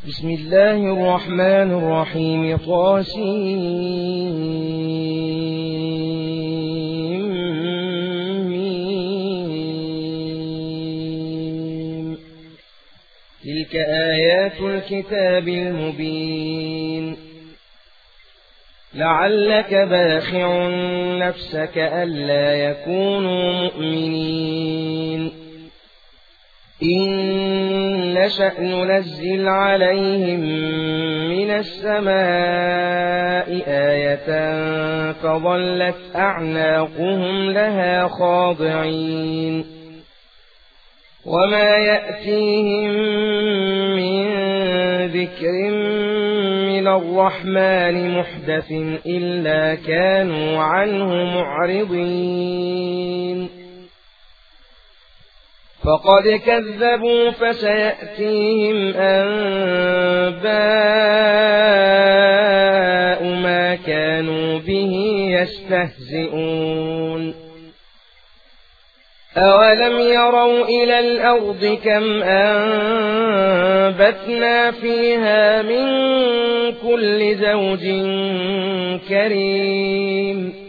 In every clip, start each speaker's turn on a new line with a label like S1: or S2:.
S1: بسم الله الرحمن الرحيم. طاسيم. تلك آيات الكتاب المبين. لعلك باخع نفسك ألا يكونوا مؤمنين إن نشأ ننزل عليهم من السماء آية فظلت أعناقهم لها خاضعين وما يأتيهم من ذكر من الرحمن محدث إلا كانوا عنه معرضين فقد كذبوا فسيأتيهم أنباء ما كانوا به يستهزئون أولم يروا إلى الأرض كم أنبتنا فيها من كل زوج كريم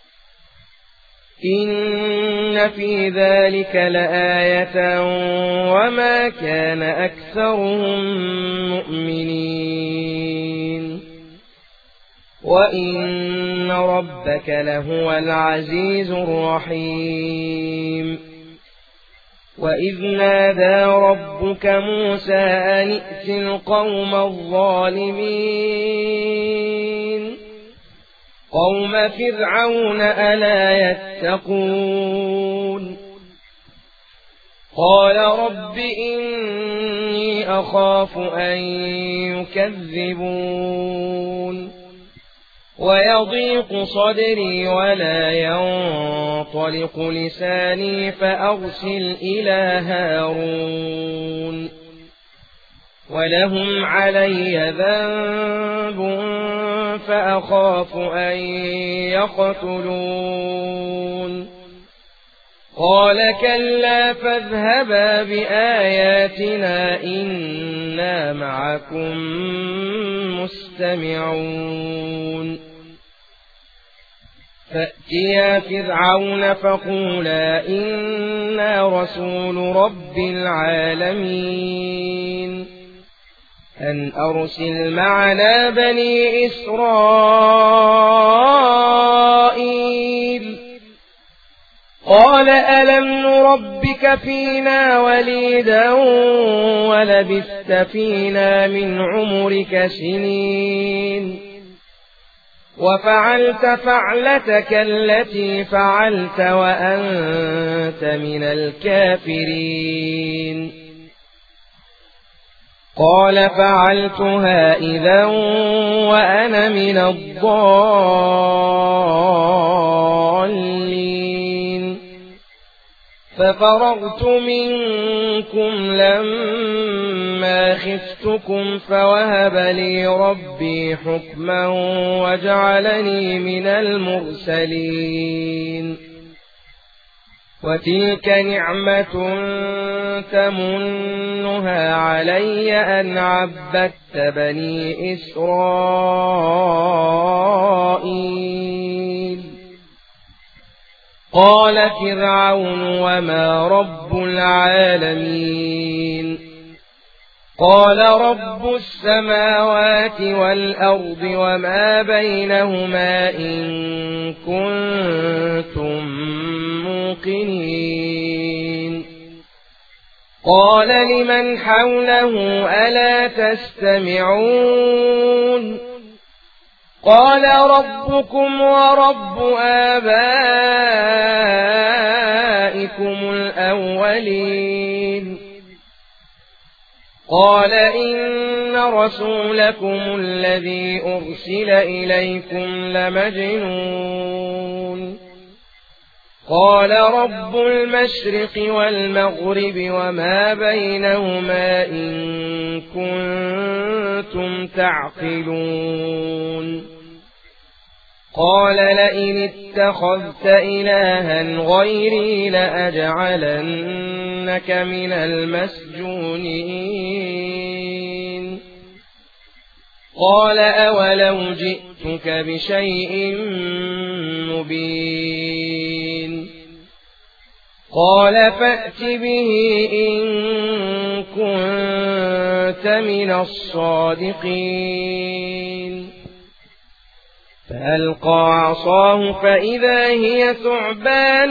S1: إن في ذلك لآية وما كان أكثرهم مؤمنين وإن ربك لهو العزيز الرحيم وإذ نادى ربك موسى أن ائت القوم الظالمين قوم فرعون ألا يتقون قال رب إني أخاف أن يكذبون ويضيق صدري ولا ينطلق لساني فأرسل إلى هارون ولهم علي ذنب فأخاف أن يقتلون قال كلا فاذهبا بآياتنا إنا معكم مستمعون فأتيا فرعون فقولا إنا رسول رب العالمين أن أرسل معنا بني إسرائيل قال ألم نربك فينا وليدا ولبثت فينا من عمرك سنين وفعلت فعلتك التي فعلت وأنت من الكافرين قال فعلتها إذا وأنا من الضالين ففررت منكم لما خفتكم فوهب لي ربي حكما وجعلني من المرسلين وتلك نعمة تمنها علي أن عبدت بني إسرائيل قال فرعون وما رب العالمين قال رب السماوات والأرض وما بينهما إن كنتم موقنين قال لمن حوله ألا تستمعون قال ربكم ورب آبائكم الأولين قال إن رسولكم الذي أرسل إليكم لمجنون قال رب المشرق والمغرب وما بينهما إن كنتم تعقلون قال لئن اتخذت إلها غيري لأجعلنك من المسجونين قال أولو جئتك بشيء مبين قال فأت به إن كنت من الصادقين فألقى عصاه فإذا هي ثعبان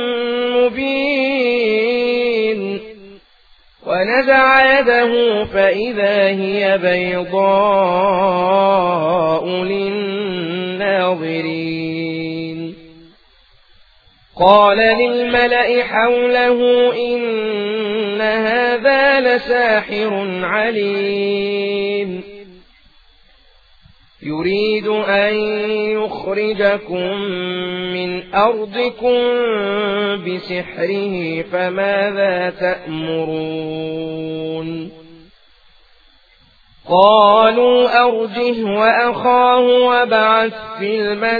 S1: مبين ونزع يده فإذا هي بيضاء للناظرين قال للملأ حوله إن هذا لساحر عليم يريد أن يخرجكم من أرضكم بسحره فماذا تأمرون قالوا أرجه وأخاه وابعث في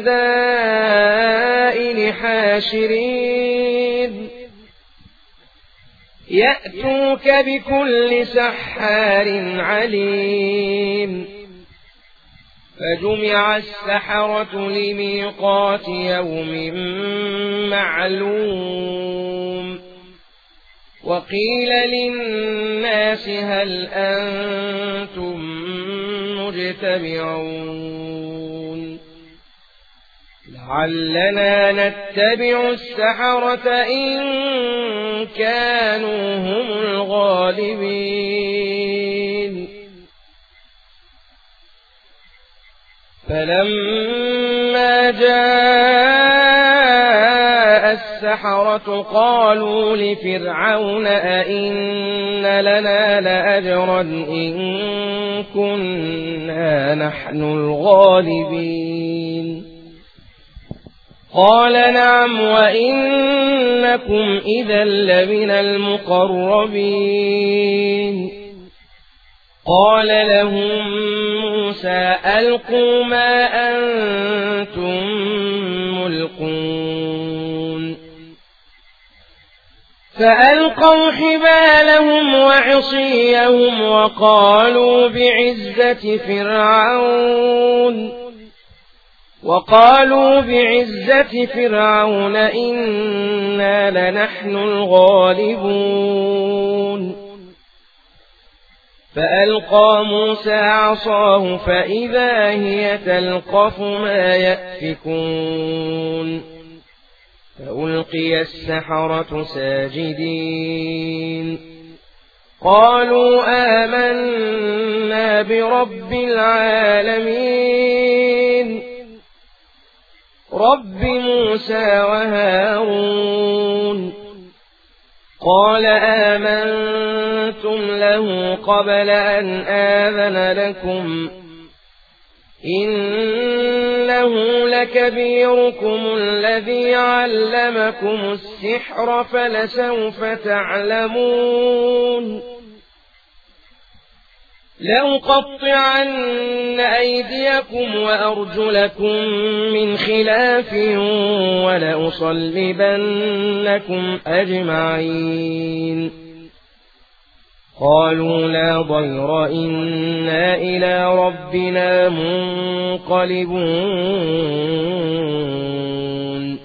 S1: المدائن حاشرين يأتوك بكل سحار عليم فجمع السحرة لميقات يوم معلوم وقيل للناس هل أنتم مجتمعون لعلنا نتبع السحرة إن كانوا هم الغالبين فلما جاء السحرة قالوا لفرعون أئن لنا لأجرا إن كنا نحن الغالبين قال نعم وإنكم إذا لمن المقربين قال لهم موسى ألقوا ما أنتم ملقون فألقوا حبالهم وعصيهم وقالوا بعزة فرعون إنا لنحن الغالبون فألقى موسى عصاه فإذا هي تلقف ما يأفكون فألقي السحرة ساجدين قالوا آمنا برب العالمين رب موسى وهارون قال آمنتم له قبل أن آذن لكم إنه لكبيركم الذي علمكم السحر فلسوف تعلمون لأقطعن أيديكم وأرجلكم من خلاف ولأصلبنكم أجمعين قالوا لا ضير إنا إلى ربنا منقلبون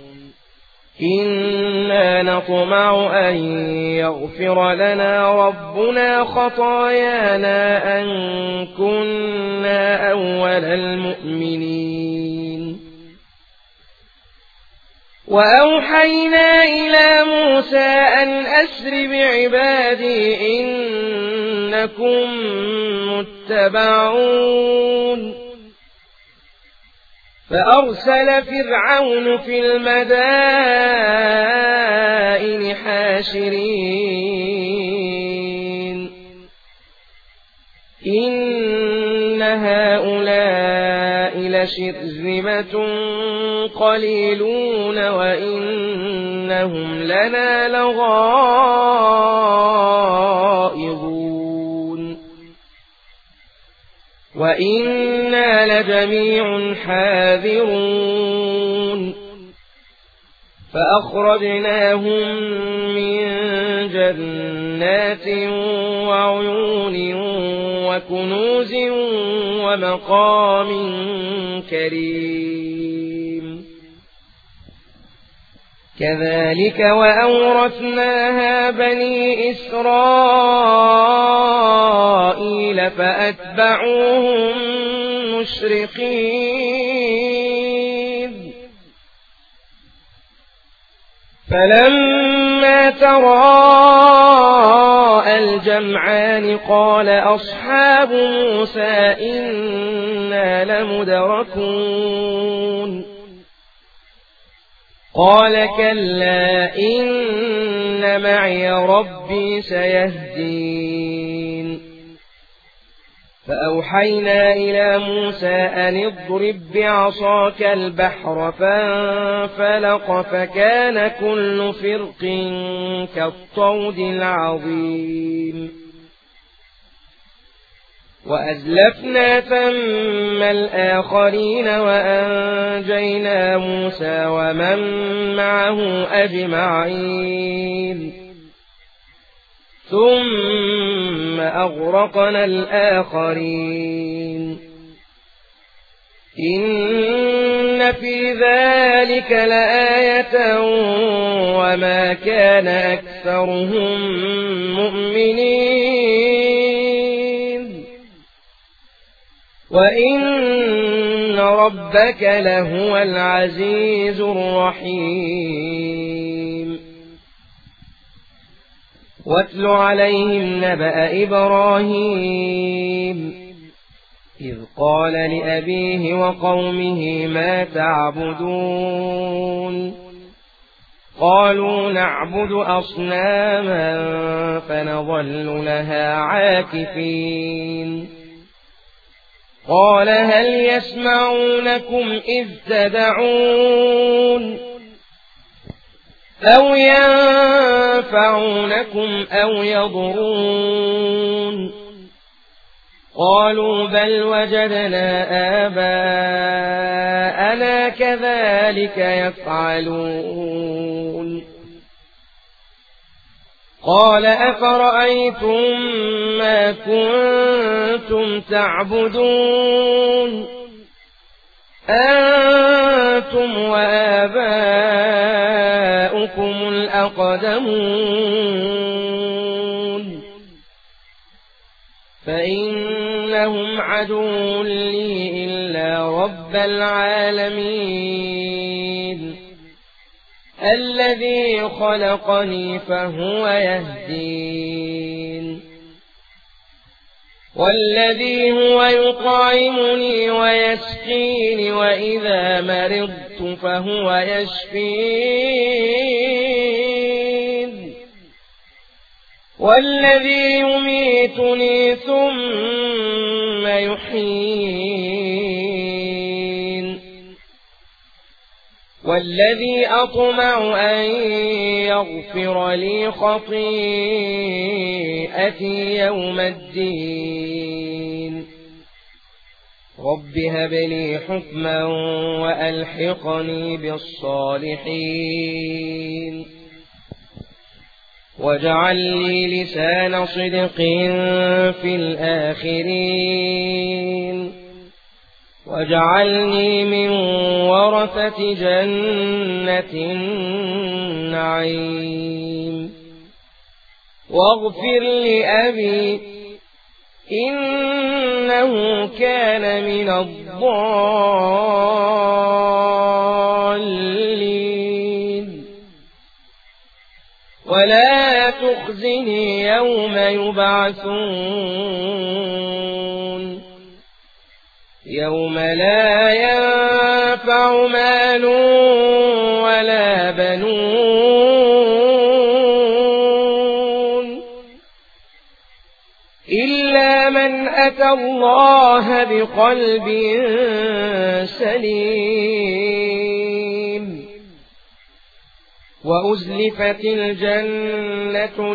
S1: إنا نطمع أن يغفر لنا ربنا خطايانا أن كنا أول المؤمنين وأوحينا إلى موسى أن أسر بعبادي إنكم متبعون فأرسل فرعون في المدائن حاشرين إن هؤلاء لشرذمة قليلون وإنهم لنا لغائظون وإنا لجميع حاذرون فأخرجناهم من جنات وعيون وكنوز ومقام كريم كذلك وأورثناها بني إسرائيل فأتبعوهم مشرقين فلما تراءى الجمعان قال أصحاب موسى إنا لمدركون قال كلا إن معي ربي سيهدين فأوحينا إلى موسى أن اضرب بعصاك البحر فانفلق فكان كل فرق كالطود العظيم وأزلفنا ثم الآخرين وأنجينا موسى ومن معه أجمعين ثم أغرقنا الآخرين إن في ذلك لآية وما كان أكثرهم مؤمنين وإن ربك لهو العزيز الرحيم واتل عليهم نبأ إبراهيم إذ قال لأبيه وقومه ما تعبدون قالوا نعبد أصناما فنظل لها عاكفين قال هل يسمعونكم إذ تدعون أو ينفعونكم أو يضرون قالوا بل وجدنا آباءنا كذلك يفعلون قال أفرأيتم ما كنتم تعبدون أنتم وآباؤكم الأقدمون فإنهم عدو لي إلا رب العالمين الذي خلقني فهو يهدين والذي هو يطعمني ويسقيني وإذا مرضت فهو يشفين والذي يميتني ثم يحيين والذي أطمع أن يغفر لي خطيئتي يوم الدين رب هب لي حكما وألحقني بالصالحين واجعل لي لسان صدق في الآخرين واجعلني من ورثة جنة النعيم واغفر لأبي إنه كان من الضالين ولا تخزني يوم يبعثون يوم لا ينفع مال ولا بنون إلا من أتى الله بقلب سليم وأزلفت الجنة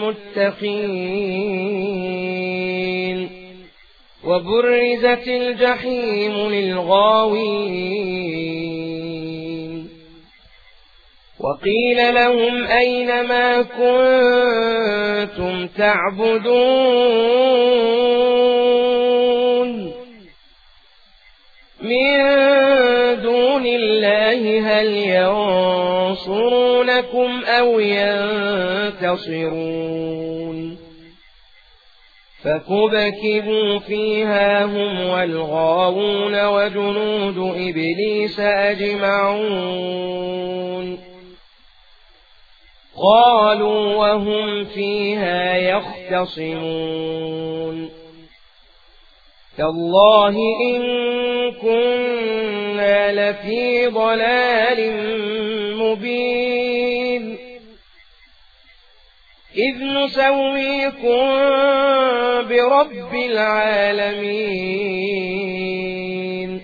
S1: للمتقين وبرزت الجحيم للغاوين وقيل لهم أين ما كنتم تعبدون من دون الله هل ينصرونكم أو ينتصرون فكبكبوا فيها هم والغاوون وجنود إبليس أجمعون قالوا وهم فيها يختصمون تالله إن كنا لفي ضلال مبين إذ نسويكم برب العالمين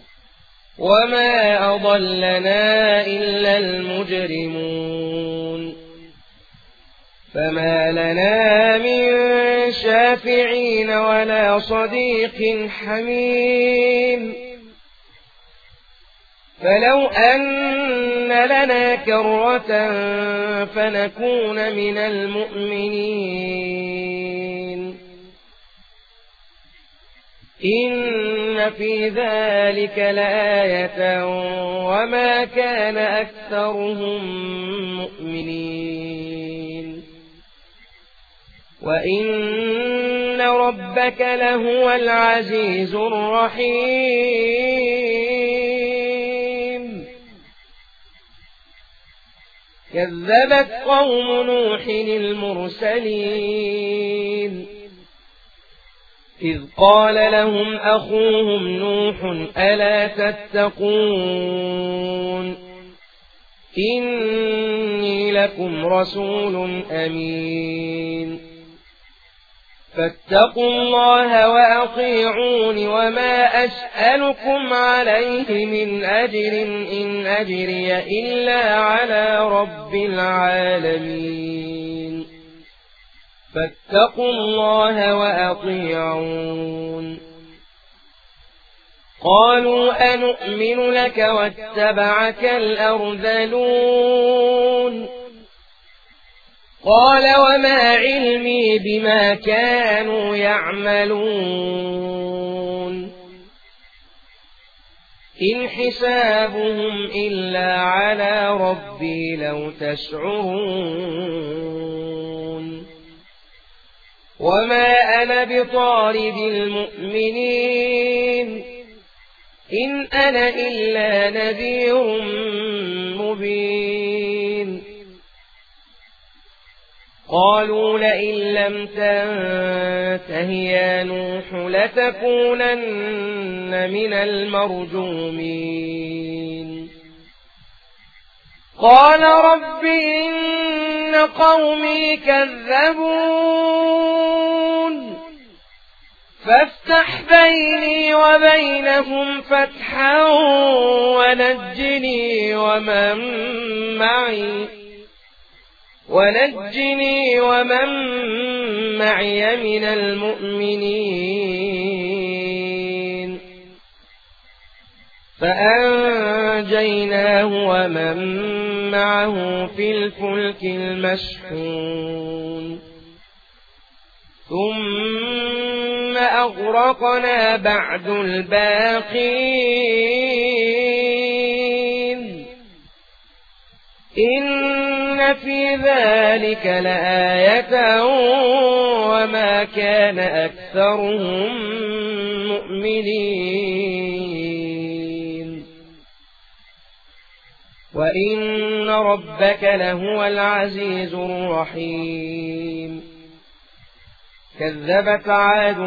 S1: وما أضلنا إلا المجرمون فما لنا من شافعين ولا صديق حميم فلو أن لنا كرة فنكون من المؤمنين إن في ذلك لآية وما كان أكثرهم مؤمنين وإن ربك لهو العزيز الرحيم كذبت قوم نوح المرسلين إذ قال لهم أخوهم نوح ألا تتقون إني لكم رسول أمين فاتقوا الله وأطيعون وما أسألكم عليه من أجر إن أجري إلا على رب العالمين فاتقوا الله وأطيعون قالوا أنؤمن لك واتبعك الأرذلون قال وما علمي بما كانوا يعملون إن حسابهم إلا على ربي لو تشعرون وما أنا بطارد المؤمنين إن أنا إلا نذير مبين قالوا لئن لم تنته يا نوح لتكونن من المرجومين قال رب إن قومي كذبون فافتح بيني وبينهم فتحا ونجني ومن معي من المؤمنين فأنجيناه ومن معه في الفلك المشحون ثم أغرقنا بعد الباقين إن في ذلك لآية وما كان أكثرهم مؤمنين وإن ربك لهو العزيز الرحيم كذبت عاد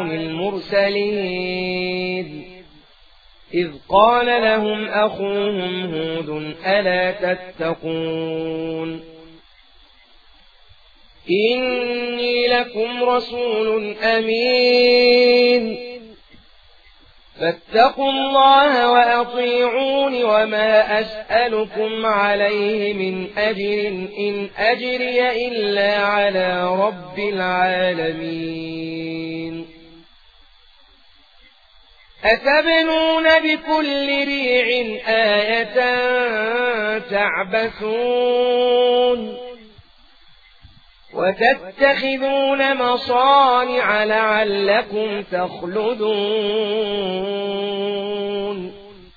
S1: المرسلين إذ قال لهم أخوهم هود ألا تتقون إني لكم رسول أمين فاتقوا الله وأطيعون وما أسألكم عليه من أجر إن أجري إلا على رب العالمين أتبنون بكل ريع آية تعبثون وتتخذون مصانع لعلكم تخلدون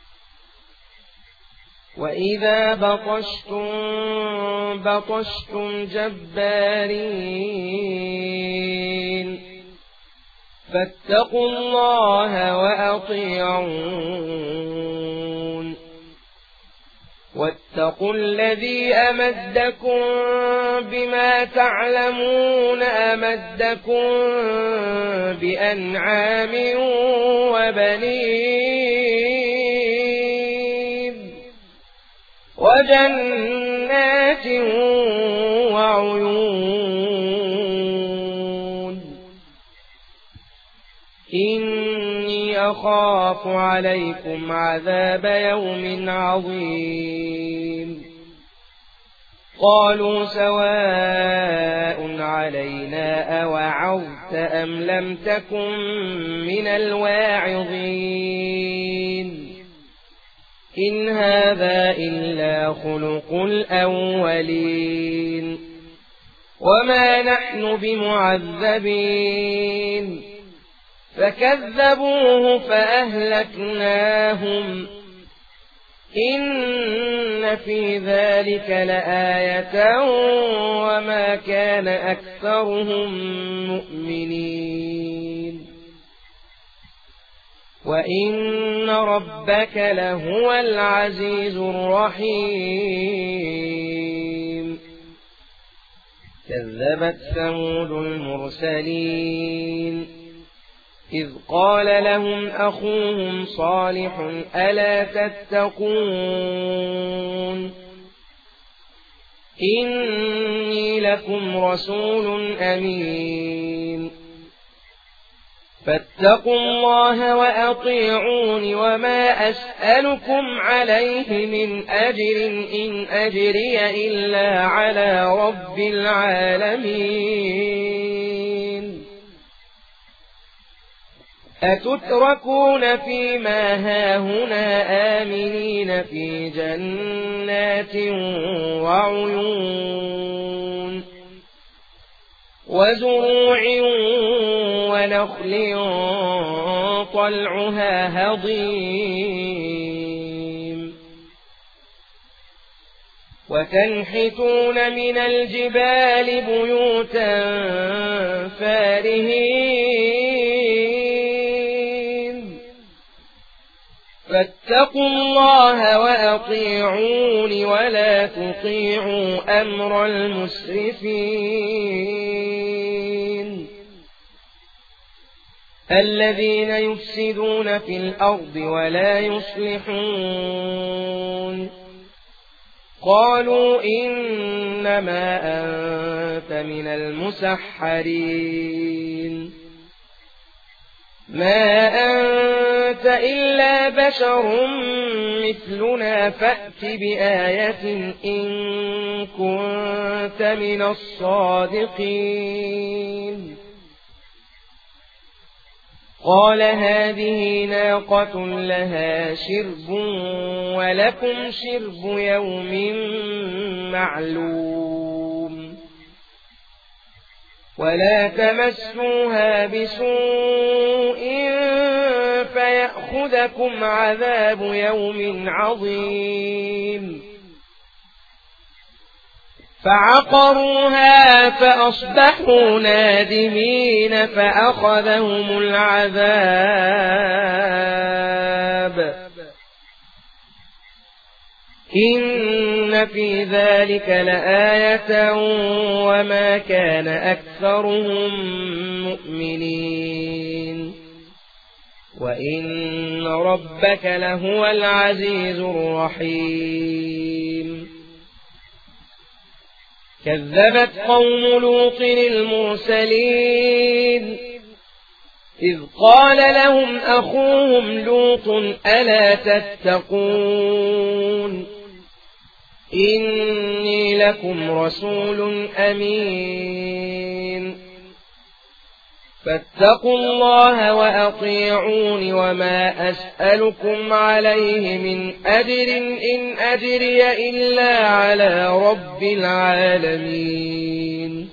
S1: وإذا بطشتم جبارين فاتقوا الله وأطيعون واتقوا الذي أمدكم بما تعلمون أمدكم بأنعام وبنين وجنات وعيون إني أخاف عليكم عذاب يوم عظيم قالوا سواء علينا أوعظت أم لم تكن من الواعظين إن هذا إلا خلق الأولين وما نحن بمعذبين فكذبوه فأهلكناهم إن في ذلك لآية وما كان أكثرهم مؤمنين وإن ربك لهو العزيز الرحيم كذبت ثمود المرسلين إذ قال لهم أخوهم صالح ألا تتقون إني لكم رسول أمين فاتقوا الله وأطيعون وما أسألكم عليه من أجر إن أجري إلا على رب العالمين أتتركون فيما هاهنا آمنين في جنات وعيون وزروع ونخل طلعها هضيم وتنحتون من الجبال بيوتا فارهين فاتقوا الله وأطيعون ولا تطيعوا أمر المسرفين الذين يفسدون في الأرض ولا يصلحون قالوا إنما أنت من المسحرين ما أنت إلا بشر مثلنا فأت بآية إن كنت من الصادقين قال هذه ناقة لها شرب ولكم شرب يوم معلوم ولا تمسوها بسوء فيأخذكم عذاب يوم عظيم فعقروها فأصبحوا نادمين فأخذهم العذاب إن في ذلك لآية وما كان أكثرهم مؤمنين وإن ربك لهو العزيز الرحيم كذبت قوم لوط المرسلين إذ قال لهم أخوهم لوط ألا تتقون إني لكم رسول أمين فاتقوا الله وأطيعون وما أسألكم عليه من أجر إن أجري إلا على رب العالمين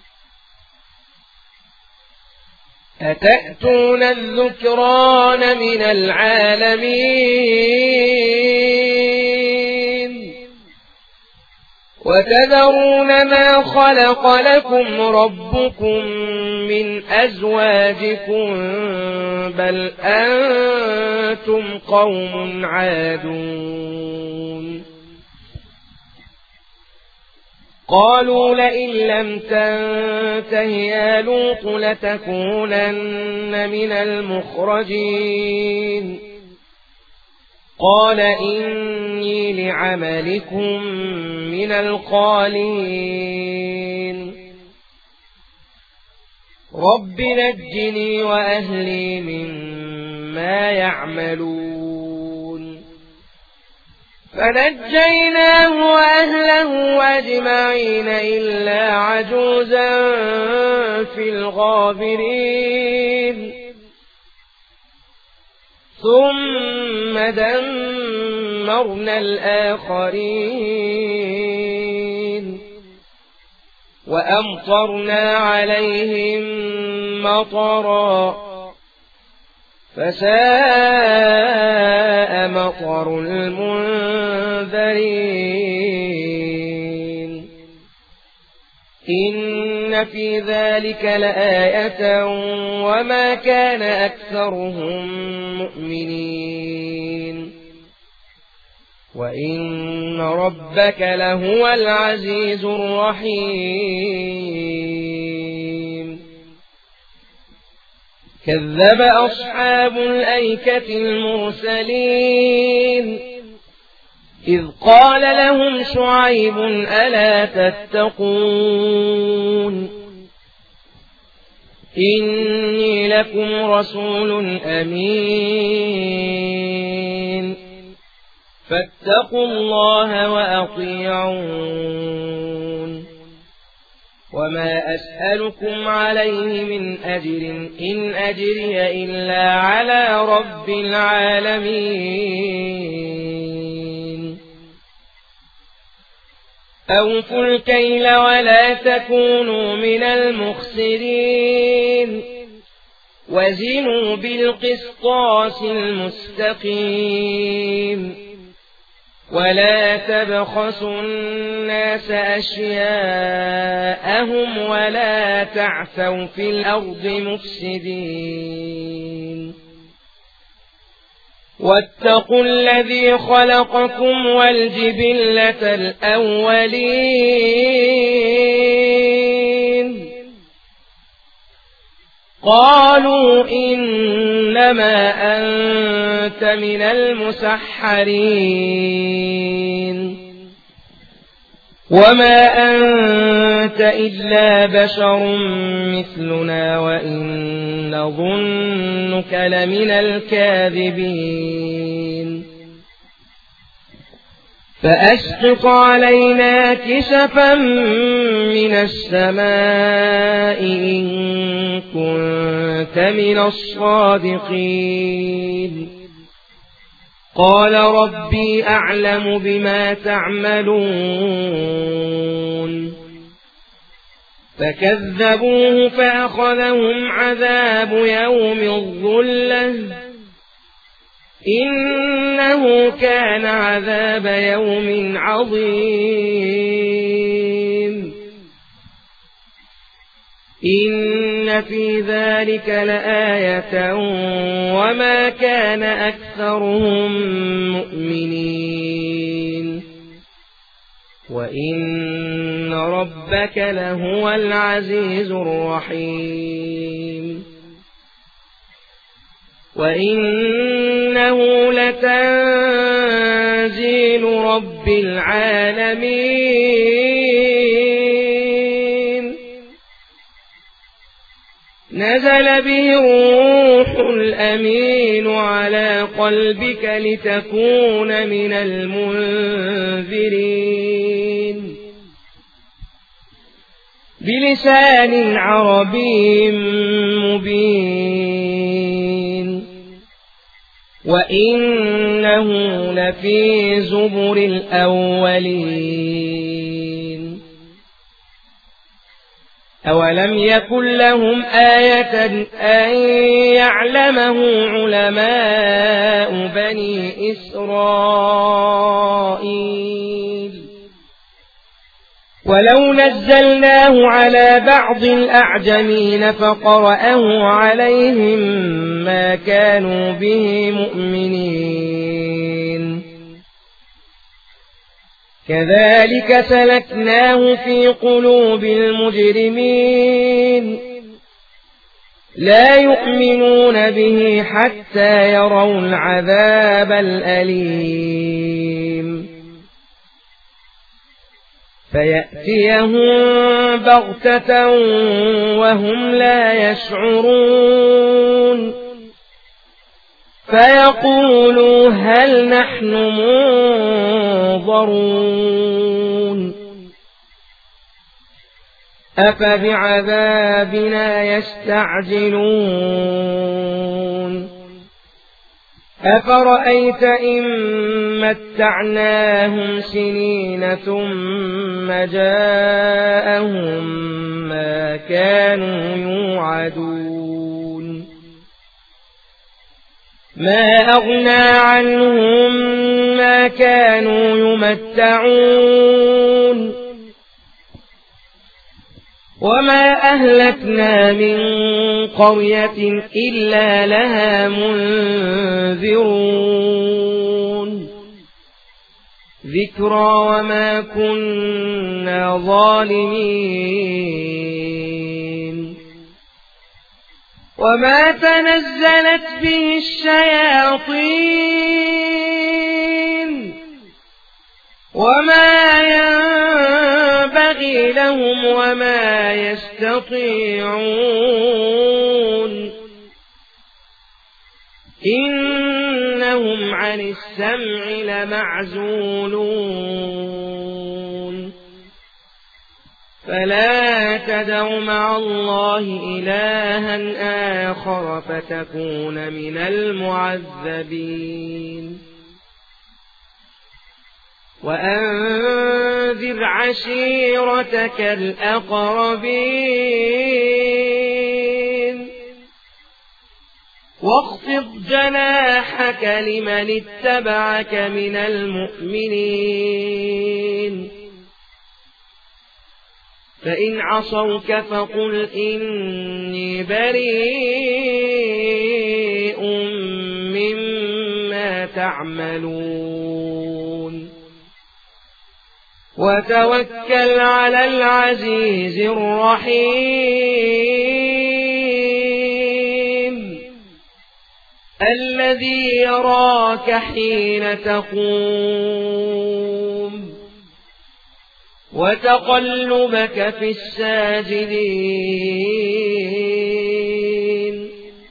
S1: أتأتون الذكران من العالمين وتذرون ما خلق لكم ربكم من أزواجكم بل أنتم قوم عادون قالوا لئن لم تنته يا لوط لتكونن من المخرجين قال إني لعملكم من القالين رب نجني وأهلي مما يعملون فنجيناه وأهله أجمعين إلا عجوزا في الغابرين ثم دمرنا الآخرين وأمطرنا عليهم مطرا فساء مطر المنذرين إن في ذلك لآية وما كان أكثرهم مؤمنين وإن ربك لهو العزيز الرحيم كذب أصحاب الأيكة المرسلين إذ قال لهم شعيب ألا تتقون إني لكم رسول أمين فاتقوا الله وأطيعون وما أسألكم عليه من أجر إن أجري إلا على رب العالمين أوفوا الكيل ولا تكونوا من المخسرين وزنوا بالقسطاس المستقيم ولا تبخسوا الناس أشياءهم ولا تعثوا في الأرض مفسدين واتقوا الذي خلقكم والجبلة الأولين قالوا إنما أنت من المسحرين وما أنت إلا بشر مثلنا وإن نظنك لمن الكاذبين فأسقط علينا كسفا من السماء إن كنت من الصادقين قال ربي أعلم بما تعملون فكذبوه فأخذهم عذاب يوم الظلة إنه كان عذاب يوم عظيم إن في ذلك لآية وما كان أكثرهم مؤمنين وإن ربك لهو العزيز الرحيم وإنه لتنزيل رب العالمين نزل به الروح الأمين على قلبك لتكون من المنذرين بلسان عربي مبين وإنه لفي زبر الأولين أولم يكن لهم آية أن يعلمه علماء بني إسرائيل ولو نزلناه على بعض الأعجمين فقرأه عليهم ما كانوا به مؤمنين كذلك سلكناه في قلوب المجرمين لا يؤمنون به حتى يروا العذاب الأليم فيأتيهم بغتة وهم لا يشعرون فيقولوا هل نحن منظرون أفبعذابنا يستعجلون أفرأيت إن متعناهم سنين ثم جاءهم ما كانوا يوعدون ما أغنى عنهم ما كانوا يمتعون وما أهلكنا من قرية إلا لها منذرون ذكرى وما كنا ظالمين وما تنزلت به الشياطين وما ينبغي لهم وما يستطيعون إنهم عن السمع لمعزولون فلا تدع مع الله إلها آخر فتكون من المعذبين وأنذر عشيرتك الأقربين واخفض جناحك لمن اتبعك من المؤمنين فإن عصوك فقل إني بريء مما تعملون وتوكل على العزيز الرحيم الذي يراك حين تقوم وتقلبك في الساجدين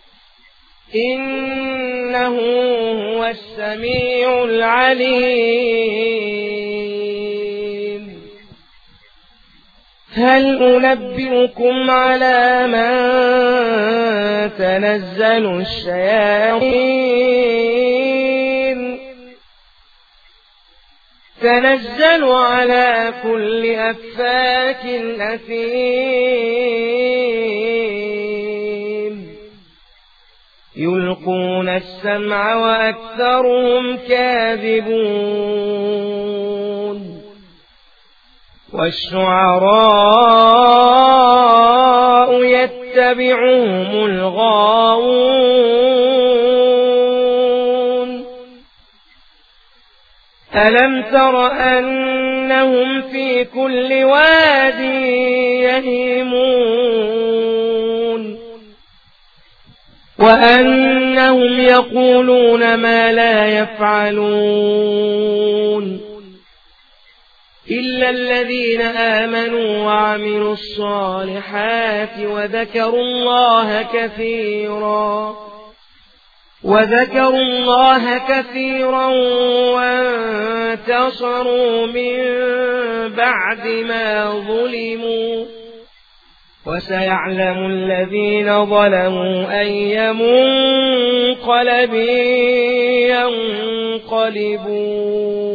S1: إنه هو السميع العليم هل أنبئكم على من تنزل الشياطين تنزل على كل أفاك أثيم يلقون السمع وأكثرهم كاذبون والشعراء يتبعهم الغاوون ألم تر أنهم في كل واد يهيمون وأنهم يقولون ما لا يفعلون إلا الذين آمنوا وعملوا الصالحات وذكروا الله كثيرا وانتصروا من بعد ما ظلموا وسيعلم الذين ظلموا أي منقلب ينقلبون.